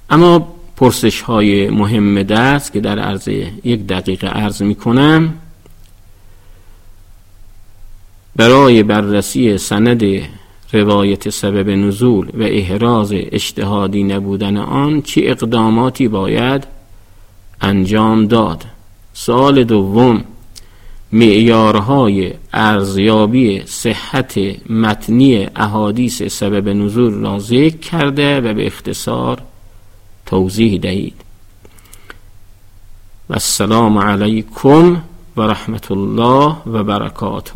اما پرسش های مهم درس که در عرض 1 دقیقه عرض می کنم، برای بررسی سند روایت سبب نزول و احراز اجتهادی نبودن آن چه اقداماتی باید انجام داد؟ سوال دوم، معیارهای ارزیابی صحت متنی احادیث سبب نزول را ذکر کرده و به اختصار توضیح دهید. و السلام علیکم و رحمت الله و برکاته.